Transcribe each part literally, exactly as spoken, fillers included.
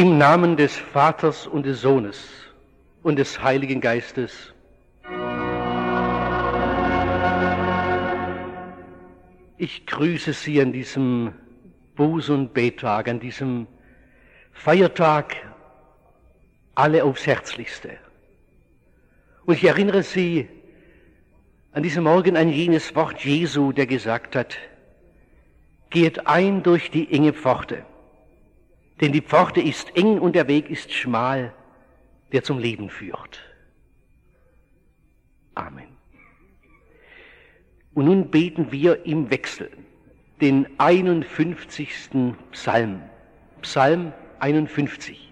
Im Namen des Vaters und des Sohnes und des Heiligen Geistes. Ich grüße Sie an diesem Buß- und Bettag, an diesem Feiertag, alle aufs Herzlichste. Und ich erinnere Sie an diesem Morgen an jenes Wort Jesu, der gesagt hat: Geht ein durch die enge Pforte, denn die Pforte ist eng und der Weg ist schmal, der zum Leben führt. Amen. Und nun beten wir im Wechsel den einundfünfzigsten Psalm, Psalm einundfünfzig.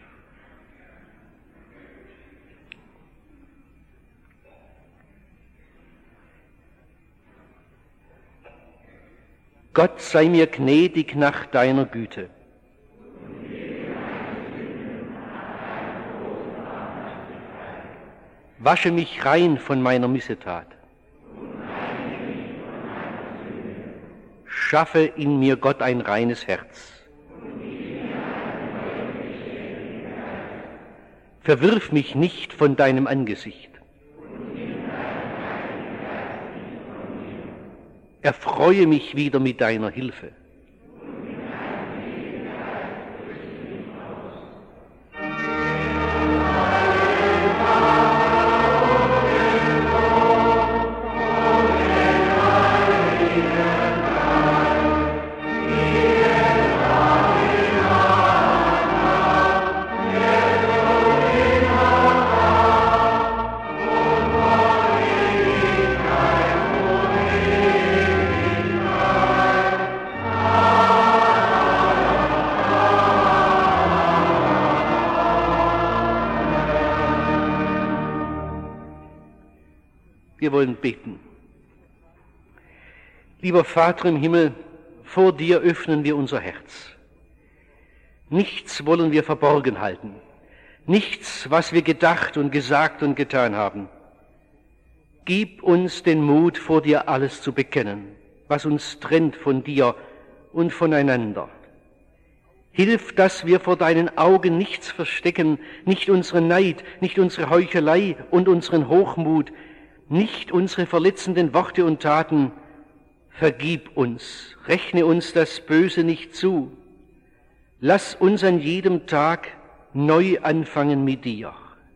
Gott sei mir gnädig nach deiner Güte. Wasche mich rein von meiner Missetat. Schaffe in mir, Gott, ein reines Herz. Verwirf mich nicht von deinem Angesicht. Erfreue mich wieder mit deiner Hilfe. Wir wollen beten. Lieber Vater im Himmel, vor dir öffnen wir unser Herz. Nichts wollen wir verborgen halten. Nichts, was wir gedacht und gesagt und getan haben. Gib uns den Mut, vor dir alles zu bekennen, was uns trennt von dir und voneinander. Hilf, dass wir vor deinen Augen nichts verstecken, nicht unseren Neid, nicht unsere Heuchelei und unseren Hochmut, nicht unsere verletzenden Worte und Taten. Vergib uns, rechne uns das Böse nicht zu. Lass uns an jedem Tag neu anfangen mit dir.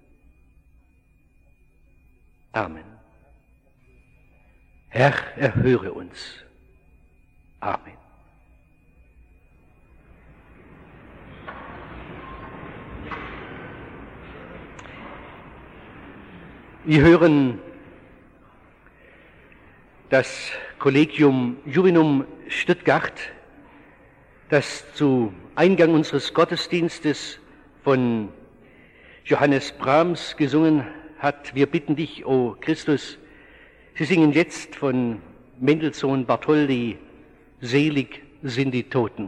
Amen. Herr, erhöre uns. Amen. Wir hören das Collegium Juvinum Stuttgart, das zu Eingang unseres Gottesdienstes von Johannes Brahms gesungen hat. Wir bitten dich, o Christus. Sie singen jetzt von Mendelssohn Bartholdy, Selig sind die Toten.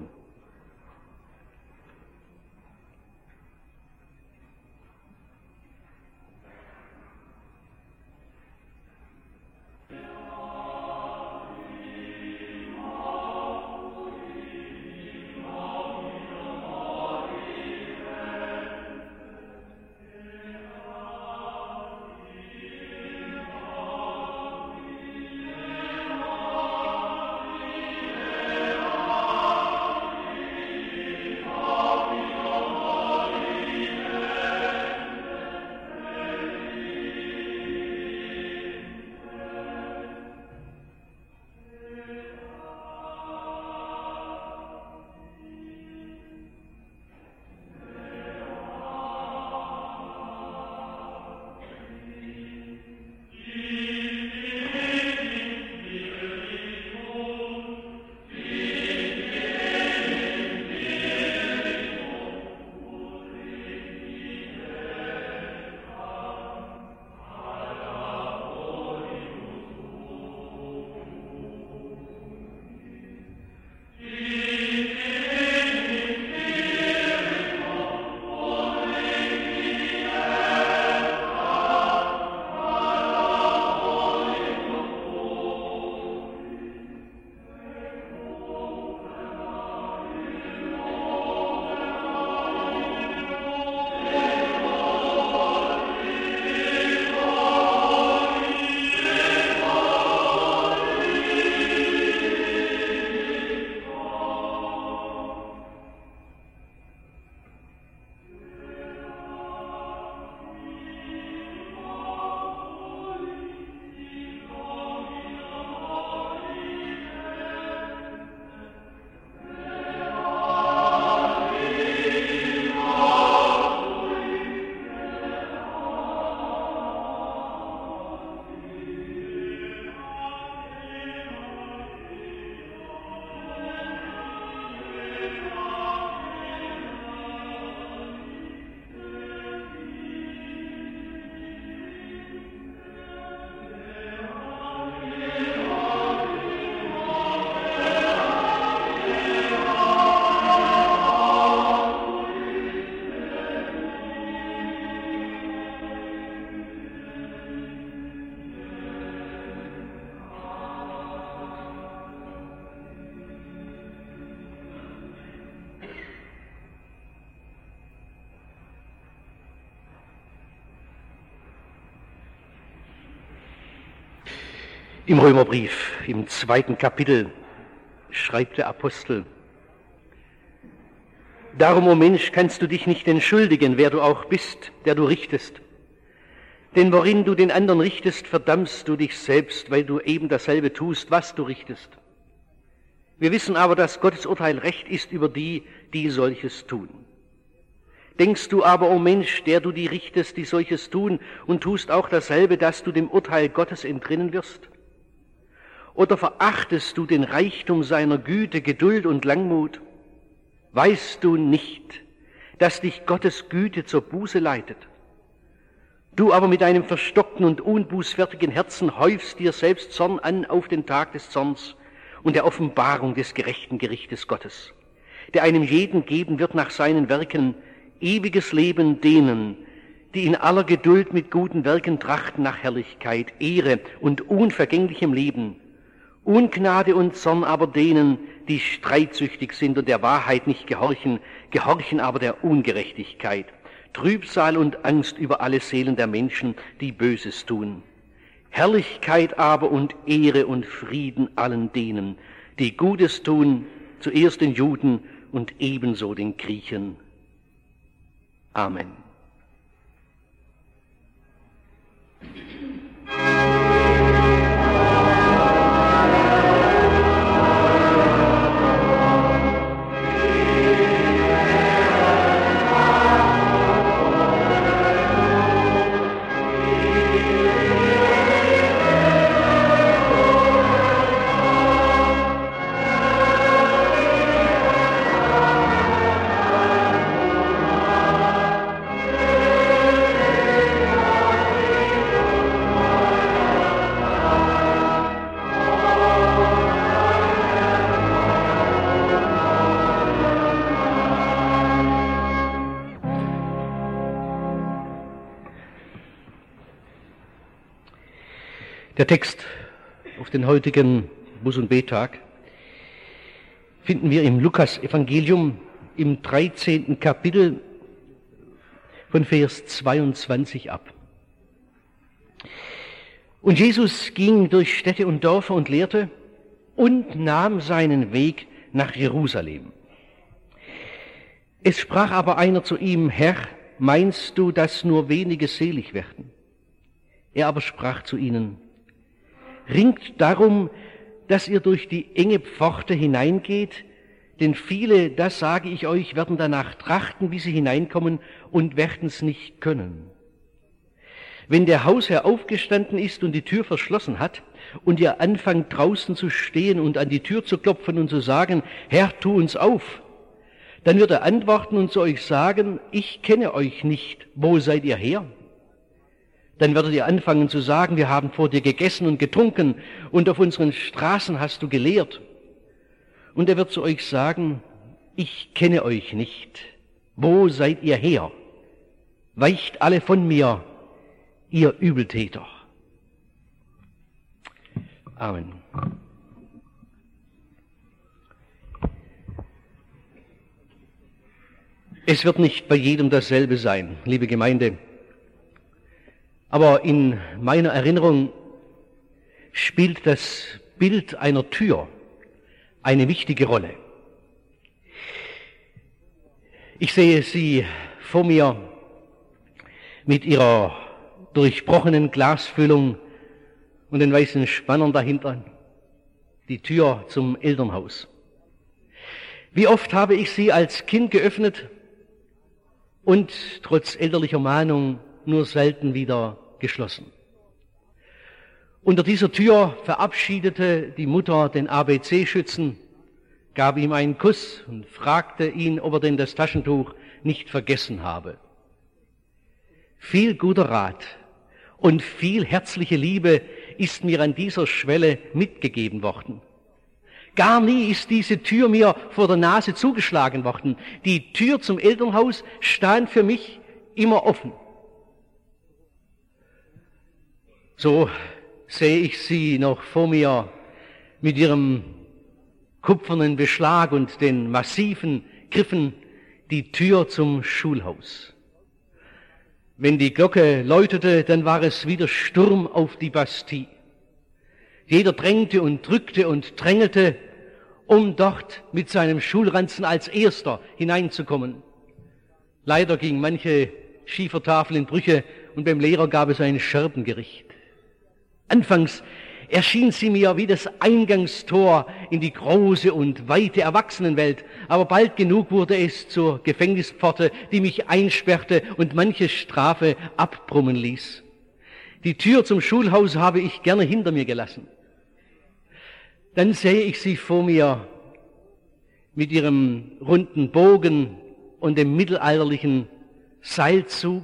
Im Römerbrief, im zweiten Kapitel, schreibt der Apostel: Darum, o Mensch, kannst du dich nicht entschuldigen, wer du auch bist, der du richtest. Denn worin du den anderen richtest, verdammst du dich selbst, weil du eben dasselbe tust, was du richtest. Wir wissen aber, dass Gottes Urteil recht ist über die, die solches tun. Denkst du aber, o Mensch, der du die richtest, die solches tun, und tust auch dasselbe, dass du dem Urteil Gottes entrinnen wirst? Oder verachtest du den Reichtum seiner Güte, Geduld und Langmut? Weißt du nicht, dass dich Gottes Güte zur Buße leitet? Du aber mit deinem verstockten und unbußfertigen Herzen häufst dir selbst Zorn an auf den Tag des Zorns und der Offenbarung des gerechten Gerichtes Gottes, der einem jeden geben wird nach seinen Werken, ewiges Leben denen, die in aller Geduld mit guten Werken trachten nach Herrlichkeit, Ehre und unvergänglichem Leben. Ungnade und Zorn aber denen, die streitsüchtig sind und der Wahrheit nicht gehorchen, gehorchen aber der Ungerechtigkeit. Trübsal und Angst über alle Seelen der Menschen, die Böses tun. Herrlichkeit aber und Ehre und Frieden allen denen, die Gutes tun, zuerst den Juden und ebenso den Griechen. Amen. Der Text auf den heutigen Buß- und Bettag finden wir im Lukas-Evangelium im dreizehnten Kapitel von Vers zweiundzwanzig ab. Und Jesus ging durch Städte und Dörfer und lehrte und nahm seinen Weg nach Jerusalem. Es sprach aber einer zu ihm: Herr, meinst du, dass nur wenige selig werden? Er aber sprach zu ihnen: Ringt darum, dass ihr durch die enge Pforte hineingeht, denn viele, das sage ich euch, werden danach trachten, wie sie hineinkommen, und werden's nicht können. Wenn der Hausherr aufgestanden ist und die Tür verschlossen hat, und ihr anfangt draußen zu stehen und an die Tür zu klopfen und zu sagen: Herr, tu uns auf, dann wird er antworten und zu euch sagen: Ich kenne euch nicht, wo seid ihr her? Dann werdet ihr anfangen zu sagen: Wir haben vor dir gegessen und getrunken und auf unseren Straßen hast du gelehrt. Und er wird zu euch sagen: Ich kenne euch nicht. Wo seid ihr her? Weicht alle von mir, ihr Übeltäter. Amen. Es wird nicht bei jedem dasselbe sein, liebe Gemeinde. Aber in meiner Erinnerung spielt das Bild einer Tür eine wichtige Rolle. Ich sehe sie vor mir mit ihrer durchbrochenen Glasfüllung und den weißen Spannern dahinter, die Tür zum Elternhaus. Wie oft habe ich sie als Kind geöffnet und trotz elterlicher Mahnung nur selten wieder geschlossen. Unter dieser Tür verabschiedete die Mutter den A B C-Schützen, gab ihm einen Kuss und fragte ihn, ob er denn das Taschentuch nicht vergessen habe. Viel guter Rat und viel herzliche Liebe ist mir an dieser Schwelle mitgegeben worden. Gar nie ist diese Tür mir vor der Nase zugeschlagen worden. Die Tür zum Elternhaus stand für mich immer offen. So sehe ich sie noch vor mir mit ihrem kupfernen Beschlag und den massiven Griffen, die Tür zum Schulhaus. Wenn die Glocke läutete, dann war es wieder Sturm auf die Bastille. Jeder drängte und drückte und drängelte, um dort mit seinem Schulranzen als Erster hineinzukommen. Leider ging manche Schiefertafel in Brüche und beim Lehrer gab es ein Scherbengericht. Anfangs erschien sie mir wie das Eingangstor in die große und weite Erwachsenenwelt, aber bald genug wurde es zur Gefängnispforte, die mich einsperrte und manche Strafe abbrummen ließ. Die Tür zum Schulhaus habe ich gerne hinter mir gelassen. Dann sehe ich sie vor mir mit ihrem runden Bogen und dem mittelalterlichen Seilzug,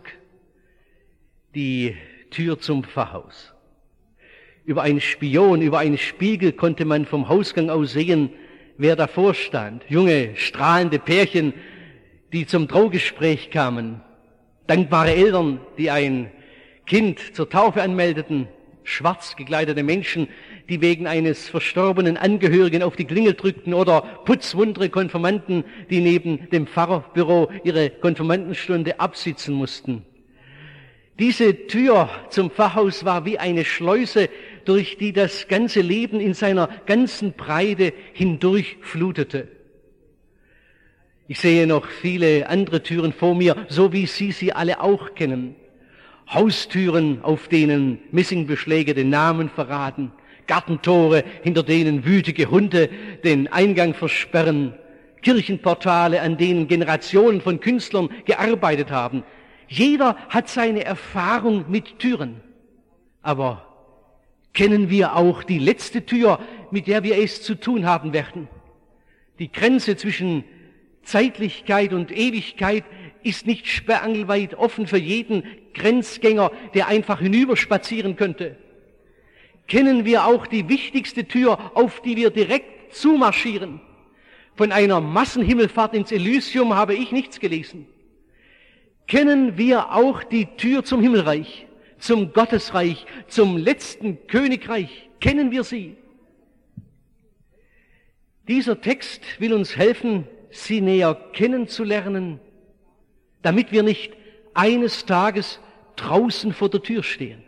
die Tür zum Pfarrhaus. Über einen Spion, über einen Spiegel konnte man vom Hausgang aus sehen, wer davor stand. Junge, strahlende Pärchen, die zum Traugespräch kamen. Dankbare Eltern, die ein Kind zur Taufe anmeldeten. Schwarz gekleidete Menschen, die wegen eines verstorbenen Angehörigen auf die Klingel drückten, oder putzwundere Konfirmanden, die neben dem Pfarrerbüro ihre Konfirmandenstunde absitzen mussten. Diese Tür zum Pfarrhaus war wie eine Schleuse, durch die das ganze Leben in seiner ganzen Breite hindurch flutete. Ich sehe noch viele andere Türen vor mir, so wie Sie sie alle auch kennen. Haustüren, auf denen Messingbeschläge den Namen verraten, Gartentore, hinter denen wütige Hunde den Eingang versperren, Kirchenportale, an denen Generationen von Künstlern gearbeitet haben. Jeder hat seine Erfahrung mit Türen. Aber kennen wir auch die letzte Tür, mit der wir es zu tun haben werden? Die Grenze zwischen Zeitlichkeit und Ewigkeit ist nicht sperrangelweit offen für jeden Grenzgänger, der einfach hinüberspazieren könnte. Kennen wir auch die wichtigste Tür, auf die wir direkt zumarschieren? Von einer Massenhimmelfahrt ins Elysium habe ich nichts gelesen. Kennen wir auch die Tür zum Himmelreich, zum Gottesreich, zum letzten Königreich? Kennen wir sie? Dieser Text will uns helfen, sie näher kennenzulernen, damit wir nicht eines Tages draußen vor der Tür stehen.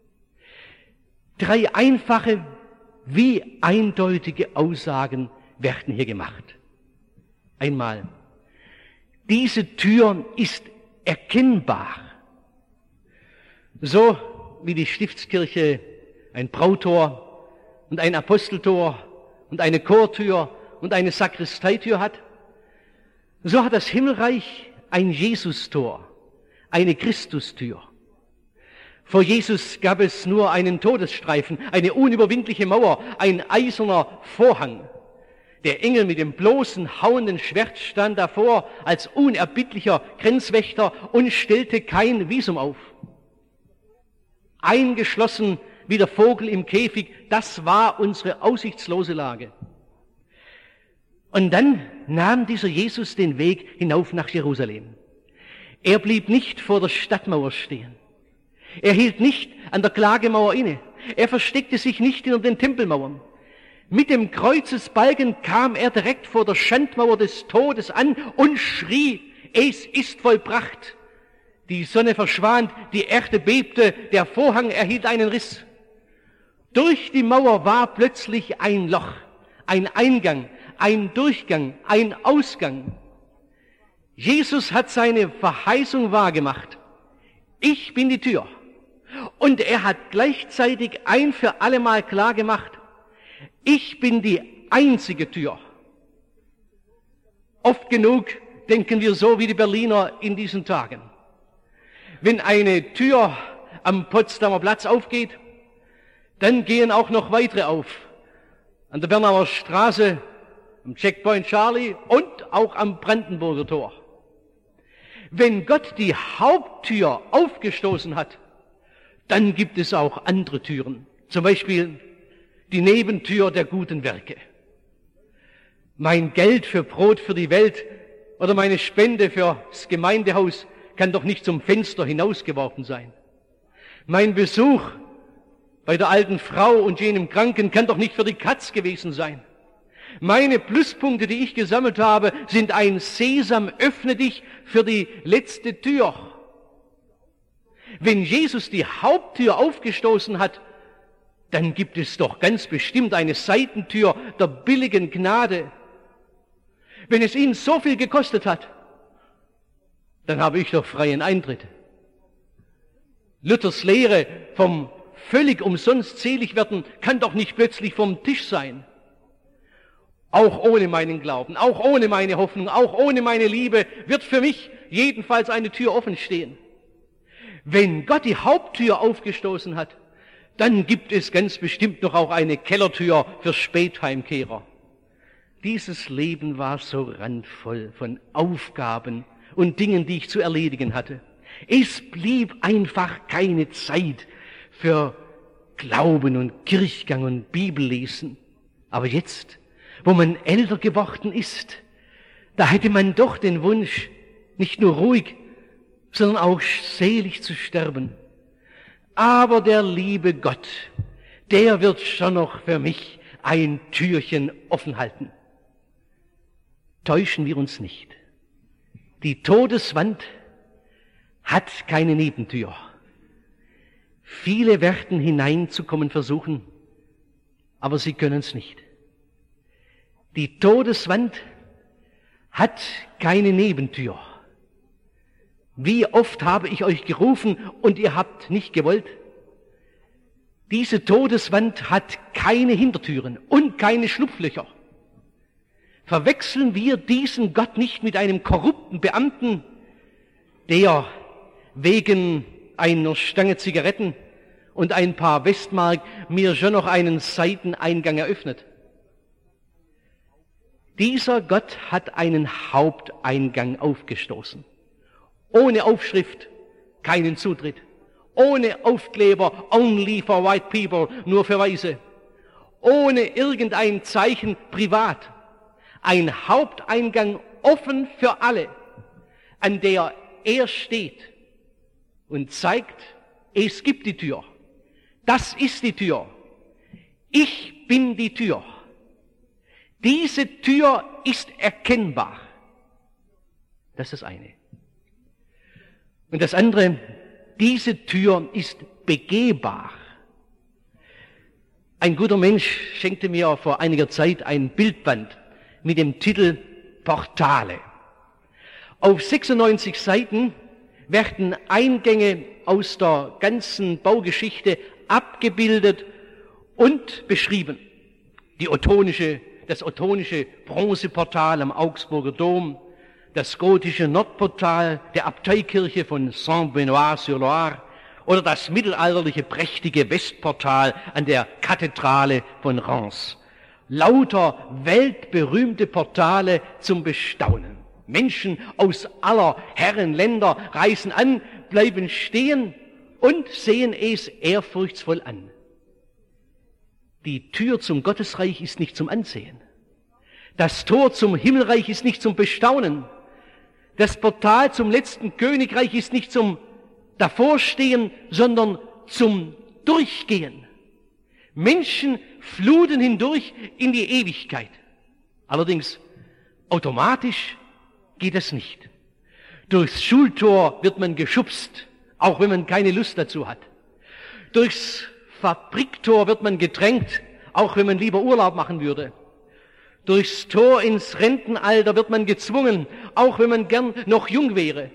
Drei einfache, wie eindeutige Aussagen werden hier gemacht. Einmal, diese Tür ist erkennbar. So wie die Stiftskirche ein Brautor und ein Aposteltor und eine Chortür und eine Sakristeitür hat, so hat das Himmelreich ein Jesustor, eine Christustür. Vor Jesus gab es nur einen Todesstreifen, eine unüberwindliche Mauer, ein eiserner Vorhang. Der Engel mit dem bloßen, hauenden Schwert stand davor als unerbittlicher Grenzwächter und stellte kein Visum auf. Eingeschlossen wie der Vogel im Käfig, das war unsere aussichtslose Lage. Und dann nahm dieser Jesus den Weg hinauf nach Jerusalem. Er blieb nicht vor der Stadtmauer stehen. Er hielt nicht an der Klagemauer inne. Er versteckte sich nicht hinter den Tempelmauern. Mit dem Kreuzesbalken kam er direkt vor der Schandmauer des Todes an und schrie, es ist vollbracht. Die Sonne verschwand, die Erde bebte, der Vorhang erhielt einen Riss. Durch die Mauer war plötzlich ein Loch, ein Eingang, ein Durchgang, ein Ausgang. Jesus hat seine Verheißung wahrgemacht. Ich bin die Tür. Und er hat gleichzeitig ein für allemal klar gemacht, ich bin die einzige Tür. Oft genug denken wir so wie die Berliner in diesen Tagen. Wenn eine Tür am Potsdamer Platz aufgeht, dann gehen auch noch weitere auf. An der Bernauer Straße, am Checkpoint Charlie und auch am Brandenburger Tor. Wenn Gott die Haupttür aufgestoßen hat, dann gibt es auch andere Türen. Zum Beispiel die Nebentür der guten Werke. Mein Geld für Brot für die Welt oder meine Spende fürs Gemeindehaus kann doch nicht zum Fenster hinausgeworfen sein. Mein Besuch bei der alten Frau und jenem Kranken kann doch nicht für die Katz gewesen sein. Meine Pluspunkte, die ich gesammelt habe, sind ein Sesam, öffne dich für die letzte Tür. Wenn Jesus die Haupttür aufgestoßen hat, dann gibt es doch ganz bestimmt eine Seitentür der billigen Gnade. Wenn es Ihnen so viel gekostet hat, dann habe ich doch freien Eintritt. Luthers Lehre vom völlig umsonst selig werden kann doch nicht plötzlich vom Tisch sein. Auch ohne meinen Glauben, auch ohne meine Hoffnung, auch ohne meine Liebe wird für mich jedenfalls eine Tür offen stehen. Wenn Gott die Haupttür aufgestoßen hat, dann gibt es ganz bestimmt noch auch eine Kellertür für Spätheimkehrer. Dieses Leben war so randvoll von Aufgaben und Dingen, die ich zu erledigen hatte. Es blieb einfach keine Zeit für Glauben und Kirchgang und Bibellesen. Aber jetzt, wo man älter geworden ist, da hätte man doch den Wunsch, nicht nur ruhig, sondern auch selig zu sterben. Aber der liebe Gott, der wird schon noch für mich ein Türchen offen halten. Täuschen wir uns nicht. Die Todeswand hat keine Nebentür. Viele werden hineinzukommen versuchen, aber sie können es nicht. Die Todeswand hat keine Nebentür. Wie oft habe ich euch gerufen und ihr habt nicht gewollt? Diese Todeswand hat keine Hintertüren und keine Schlupflöcher. Verwechseln wir diesen Gott nicht mit einem korrupten Beamten, der wegen einer Stange Zigaretten und ein paar Westmark mir schon noch einen Seiteneingang eröffnet. Dieser Gott hat einen Haupteingang aufgestoßen. Ohne Aufschrift keinen Zutritt. Ohne Aufkleber only for white people, nur für Weiße. Ohne irgendein Zeichen privat. Ein Haupteingang offen für alle, an der er steht und zeigt, es gibt die Tür. Das ist die Tür. Ich bin die Tür. Diese Tür ist erkennbar. Das ist das eine. Und das andere, diese Tür ist begehbar. Ein guter Mensch schenkte mir vor einiger Zeit ein Bildband mit dem Titel Portale. Auf sechsundneunzig Seiten werden Eingänge aus der ganzen Baugeschichte abgebildet und beschrieben. Die ottonische, das ottonische Bronzeportal am Augsburger Dom, das gotische Nordportal der Abteikirche von Saint-Benoît-sur-Loire oder das mittelalterliche prächtige Westportal an der Kathedrale von Reims. Lauter weltberühmte Portale zum Bestaunen. Menschen aus aller Herren Länder reisen an, bleiben stehen und sehen es ehrfurchtsvoll an. Die Tür zum Gottesreich ist nicht zum Ansehen. Das Tor zum Himmelreich ist nicht zum Bestaunen. Das Portal zum letzten Königreich ist nicht zum Davorstehen, sondern zum Durchgehen. Menschen fluten hindurch in die Ewigkeit. Allerdings automatisch geht es nicht. Durchs Schultor wird man geschubst, auch wenn man keine Lust dazu hat. Durchs Fabriktor wird man gedrängt, auch wenn man lieber Urlaub machen würde. Durchs Tor ins Rentenalter wird man gezwungen, auch wenn man gern noch jung wäre.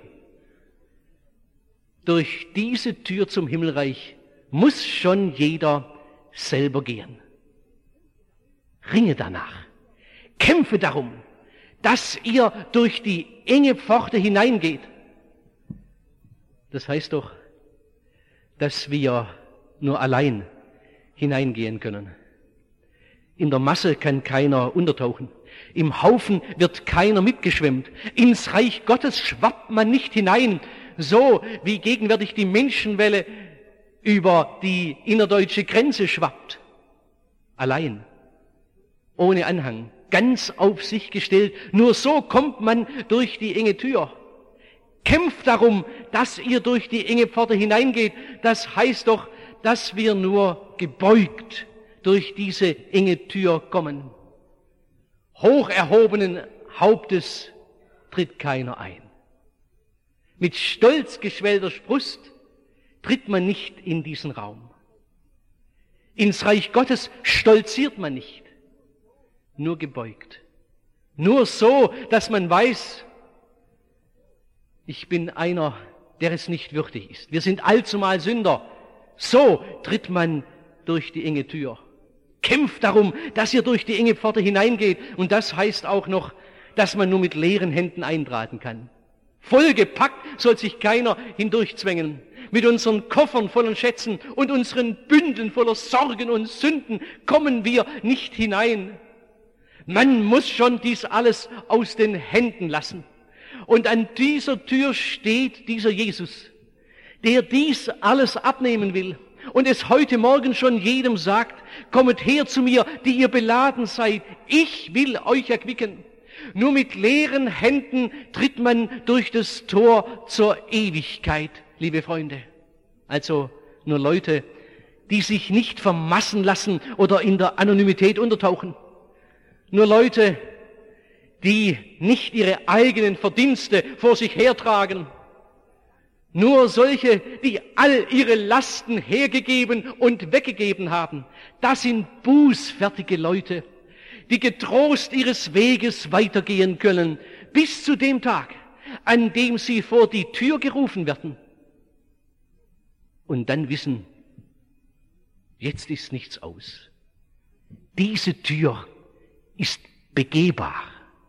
Durch diese Tür zum Himmelreich muss schon jeder selber gehen. Ringe danach, kämpfe darum, dass ihr durch die enge Pforte hineingeht. Das heißt doch, dass wir nur allein hineingehen können. In der Masse kann keiner untertauchen. Im Haufen wird keiner mitgeschwemmt. Ins Reich Gottes schwappt man nicht hinein, so wie gegenwärtig die Menschenwelle über die innerdeutsche Grenze schwappt. Allein, ohne Anhang, ganz auf sich gestellt. Nur so kommt man durch die enge Tür. Kämpft darum, dass ihr durch die enge Pforte hineingeht. Das heißt doch, dass wir nur gebeugt durch diese enge Tür kommen. Hoch erhobenen Hauptes tritt keiner ein. Mit stolz geschwellter Brust tritt man nicht in diesen Raum. Ins Reich Gottes stolziert man nicht, nur gebeugt. Nur so, dass man weiß, ich bin einer, der es nicht würdig ist. Wir sind allzumal Sünder. So tritt man durch die enge Tür. Kämpft darum, dass ihr durch die enge Pforte hineingeht. Und das heißt auch noch, dass man nur mit leeren Händen eintraten kann. Vollgepackt soll sich keiner hindurchzwängen. Mit unseren Koffern voller Schätzen und unseren Bündeln voller Sorgen und Sünden kommen wir nicht hinein. Man muss schon dies alles aus den Händen lassen. Und an dieser Tür steht dieser Jesus, der dies alles abnehmen will und es heute Morgen schon jedem sagt, kommet her zu mir, die ihr beladen seid, ich will euch erquicken. Nur mit leeren Händen tritt man durch das Tor zur Ewigkeit, liebe Freunde. Also nur Leute, die sich nicht vermassen lassen oder in der Anonymität untertauchen. Nur Leute, die nicht ihre eigenen Verdienste vor sich hertragen. Nur solche, die all ihre Lasten hergegeben und weggegeben haben. Das sind bußfertige Leute, die getrost ihres Weges weitergehen können, bis zu dem Tag, an dem sie vor die Tür gerufen werden. Und dann wissen, jetzt ist nichts aus. Diese Tür ist begehbar.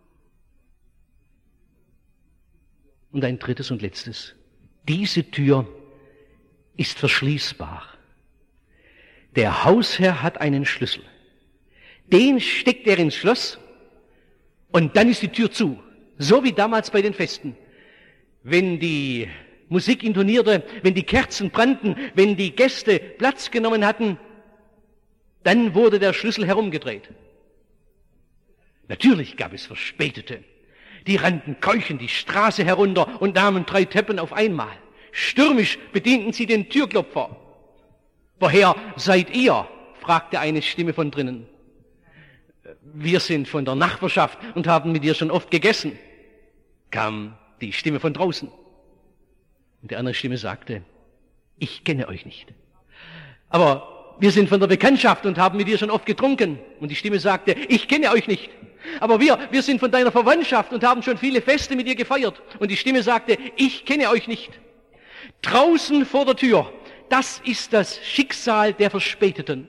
Und ein drittes und letztes. Diese Tür ist verschließbar. Der Hausherr hat einen Schlüssel. Den steckt er ins Schloss und dann ist die Tür zu. So wie damals bei den Festen. Wenn die Musik intonierte, wenn die Kerzen brannten, wenn die Gäste Platz genommen hatten, dann wurde der Schlüssel herumgedreht. Natürlich gab es Verspätete. Die rannten keuchend die Straße herunter und nahmen drei Teppen auf einmal. Stürmisch bedienten sie den Türklopfer. »Woher seid ihr?« fragte eine Stimme von drinnen. »Wir sind von der Nachbarschaft und haben mit dir schon oft gegessen«, kam die Stimme von draußen. Und die andere Stimme sagte, »Ich kenne euch nicht. Aber wir sind von der Bekanntschaft und haben mit dir schon oft getrunken.« Und die Stimme sagte, »Ich kenne euch nicht. Aber wir, wir sind von deiner Verwandtschaft und haben schon viele Feste mit dir gefeiert.« Und die Stimme sagte, »Ich kenne euch nicht.« Draußen vor der Tür, das ist das Schicksal der Verspäteten.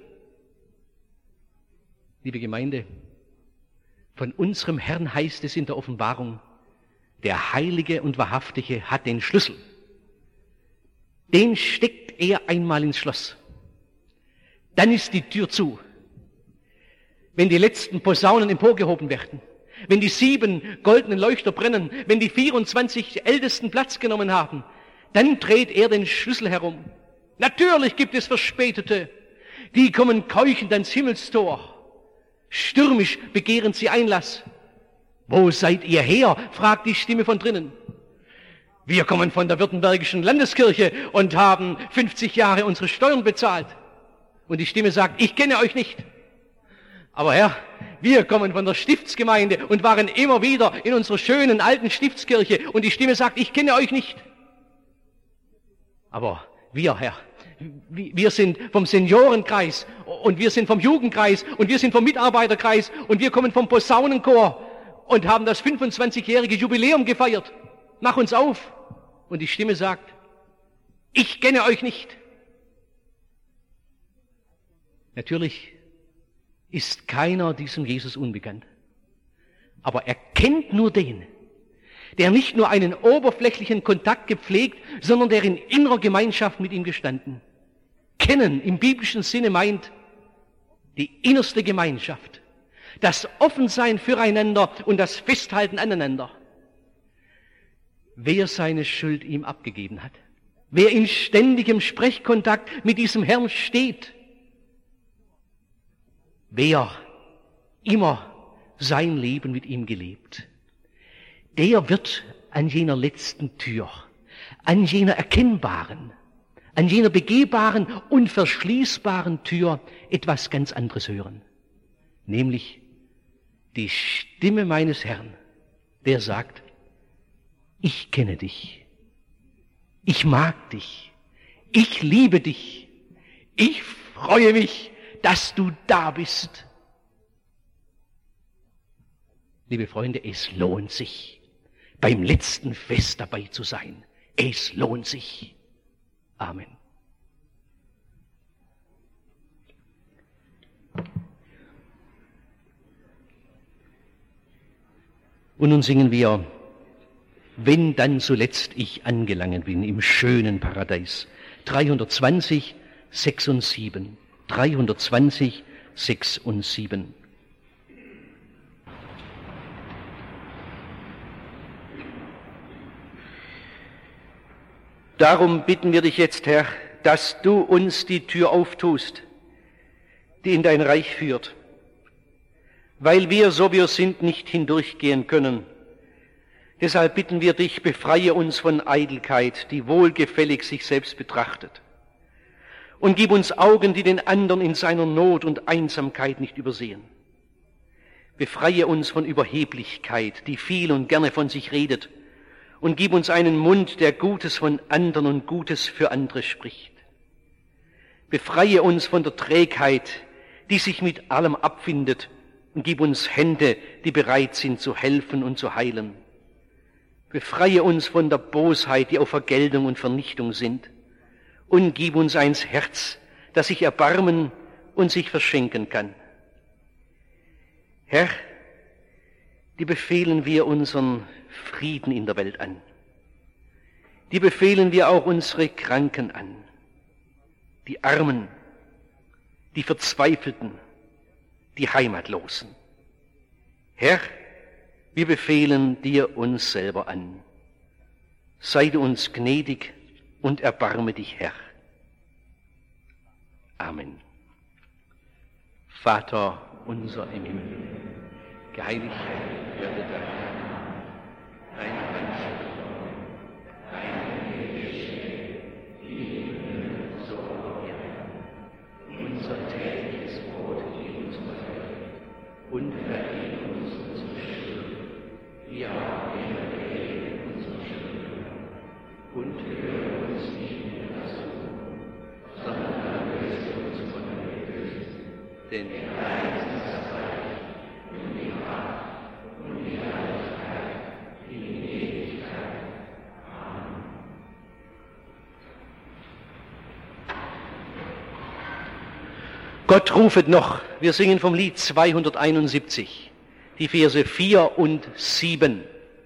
Liebe Gemeinde, von unserem Herrn heißt es in der Offenbarung, der Heilige und Wahrhaftige hat den Schlüssel. Den steckt er einmal ins Schloss. Dann ist die Tür zu. Wenn die letzten Posaunen emporgehoben werden, wenn die sieben goldenen Leuchter brennen, wenn die vierundzwanzig Ältesten Platz genommen haben, dann dreht er den Schlüssel herum. Natürlich gibt es Verspätete, die kommen keuchend ans Himmelstor. Stürmisch begehren sie Einlass. »Wo seid ihr her?« fragt die Stimme von drinnen. »Wir kommen von der Württembergischen Landeskirche und haben fünfzig Jahre unsere Steuern bezahlt.« Und die Stimme sagt, »Ich kenne euch nicht.« »Aber Herr, wir kommen von der Stiftsgemeinde und waren immer wieder in unserer schönen alten Stiftskirche.« Und die Stimme sagt, »Ich kenne euch nicht.« »Aber wir, Herr, wir sind vom Seniorenkreis und wir sind vom Jugendkreis und wir sind vom Mitarbeiterkreis und wir kommen vom Posaunenchor und haben das fünfundzwanzigjährige Jubiläum gefeiert. Mach uns auf.« Und die Stimme sagt, »Ich kenne euch nicht.« Natürlich ist keiner diesem Jesus unbekannt. Aber er kennt nur den, der nicht nur einen oberflächlichen Kontakt gepflegt, sondern der in innerer Gemeinschaft mit ihm gestanden. Kennen im biblischen Sinne meint die innerste Gemeinschaft, das Offensein füreinander und das Festhalten aneinander. Wer seine Schuld ihm abgegeben hat, wer in ständigem Sprechkontakt mit diesem Herrn steht, wer immer sein Leben mit ihm gelebt, der wird an jener letzten Tür, an jener erkennbaren, an jener begehbaren, unverschließbaren Tür etwas ganz anderes hören. Nämlich die Stimme meines Herrn, der sagt, ich kenne dich, ich mag dich, ich liebe dich, ich freue mich, dass du da bist. Liebe Freunde, es lohnt sich, beim letzten Fest dabei zu sein. Es lohnt sich. Amen. Und nun singen wir, wenn dann zuletzt ich angelangen bin im schönen Paradies. dreihundertzwanzig, sechs und sieben. dreihundertzwanzig, sechs und sieben. Darum bitten wir dich jetzt, Herr, dass du uns die Tür auftust, die in dein Reich führt, weil wir, so wir sind, nicht hindurchgehen können. Deshalb bitten wir dich, befreie uns von Eitelkeit, die wohlgefällig sich selbst betrachtet. Und gib uns Augen, die den anderen in seiner Not und Einsamkeit nicht übersehen. Befreie uns von Überheblichkeit, die viel und gerne von sich redet, und gib uns einen Mund, der Gutes von anderen und Gutes für andere spricht. Befreie uns von der Trägheit, die sich mit allem abfindet, und gib uns Hände, die bereit sind zu helfen und zu heilen. Befreie uns von der Bosheit, die auf Vergeltung und Vernichtung sind, und gib uns ein Herz, das sich erbarmen und sich verschenken kann. Herr, die befehlen wir unseren Frieden in der Welt an. Die befehlen wir auch unsere Kranken an, die Armen, die Verzweifelten, die Heimatlosen. Herr, wir befehlen dir uns selber an. Sei du uns gnädig und erbarme dich, Herr. Amen. Vater unser im Himmel, geheiligt werde dein Name, dein Reich komme, dein Wille geschehe, wie im Himmel so auf Erden. Unser tägliches Brot gib uns heute und vergib uns unsere Schuld, wie auch wir vergeben unseren Schuldnern. Und führe uns nicht in Versuchung, sondern löse uns von dem Bösen, denn dein ist das Reich und die Macht und die Herrlichkeit in Ewigkeit. Amen. Gott rufet noch, wir singen vom Lied zweihunderteinundsiebzig, die Verse vier und sieben.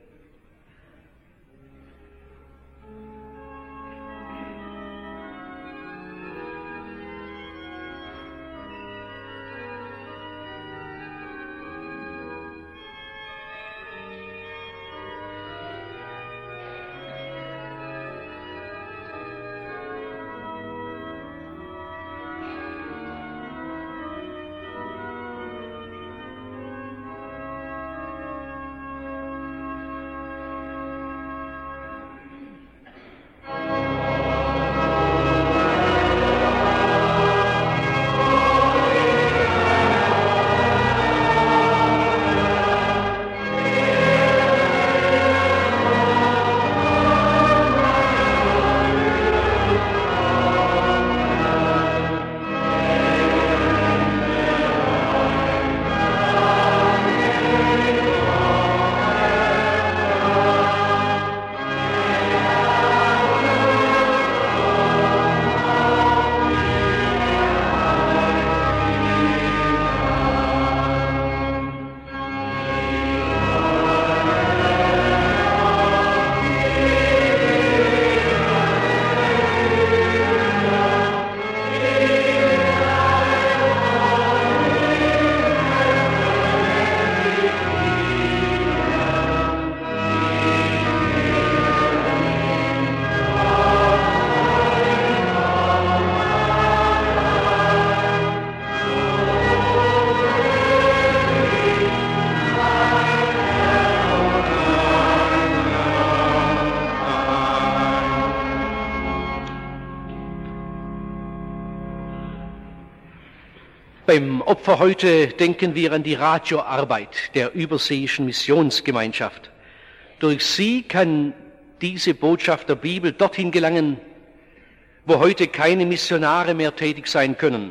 Beim Opfer heute denken wir an die Radioarbeit der überseeischen Missionsgemeinschaft. Durch sie kann diese Botschaft der Bibel dorthin gelangen, wo heute keine Missionare mehr tätig sein können,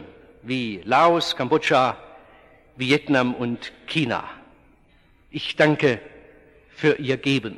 wie Laos, Kambodscha, Vietnam und China. Ich danke für Ihr Geben.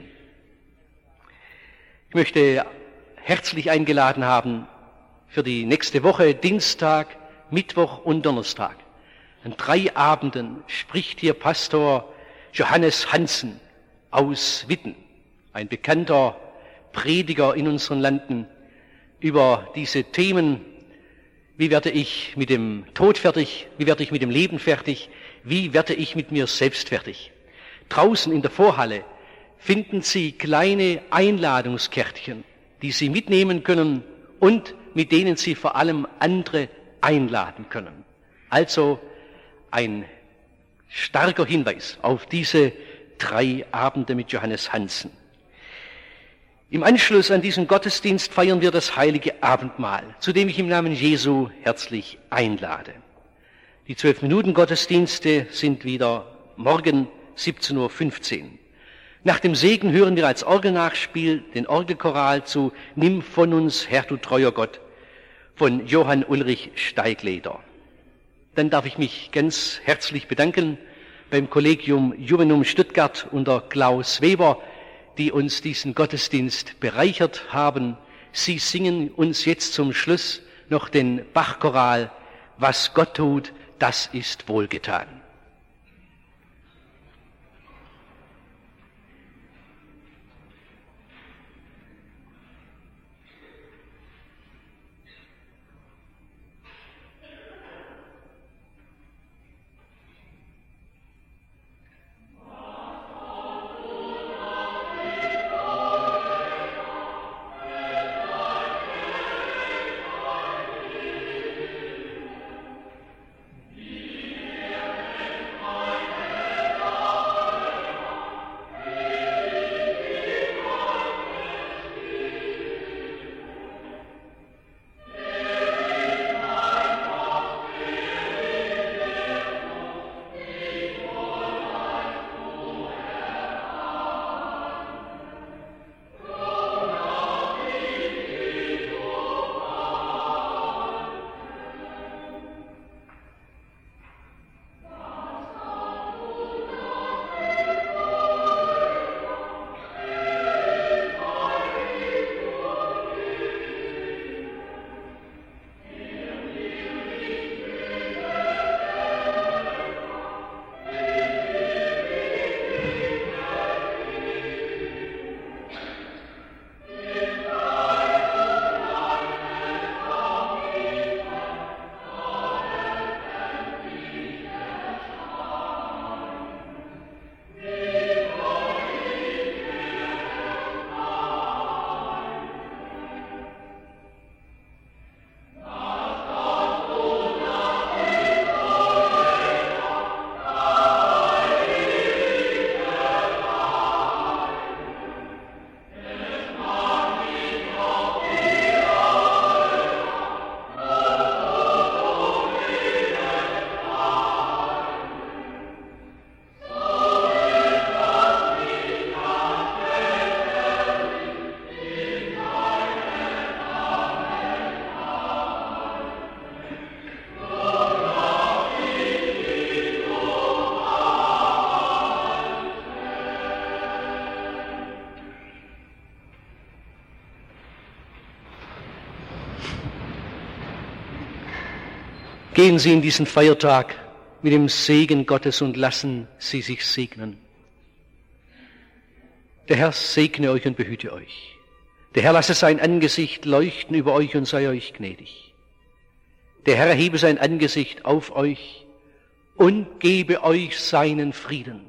Ich möchte herzlich eingeladen haben für die nächste Woche, Dienstag, Mittwoch und Donnerstag. An drei Abenden spricht hier Pastor Johannes Hansen aus Witten, ein bekannter Prediger in unseren Landen, über diese Themen: Wie werde ich mit dem Tod fertig? Wie werde ich mit dem Leben fertig? Wie werde ich mit mir selbst fertig? Draußen in der Vorhalle finden Sie kleine Einladungskärtchen, die Sie mitnehmen können und mit denen Sie vor allem andere einladen können. Also ein starker Hinweis auf diese drei Abende mit Johannes Hansen. Im Anschluss an diesen Gottesdienst feiern wir das heilige Abendmahl, zu dem ich im Namen Jesu herzlich einlade. Die zwölf Minuten Gottesdienste sind wieder morgen siebzehn Uhr fünfzehn. Nach dem Segen hören wir als Orgelnachspiel den Orgelchoral zu Nimm von uns, Herr, du treuer Gott, von Johann Ulrich Steigleder. Dann darf ich mich ganz herzlich bedanken beim Collegium Juvenum Stuttgart unter Klaus Weber, die uns diesen Gottesdienst bereichert haben. Sie singen uns jetzt zum Schluss noch den Bachchoral Was Gott tut, das ist wohlgetan. Gehen Sie in diesen Feiertag mit dem Segen Gottes und lassen Sie sich segnen. Der Herr segne euch und behüte euch. Der Herr lasse sein Angesicht leuchten über euch und sei euch gnädig. Der Herr erhebe sein Angesicht auf euch und gebe euch seinen Frieden.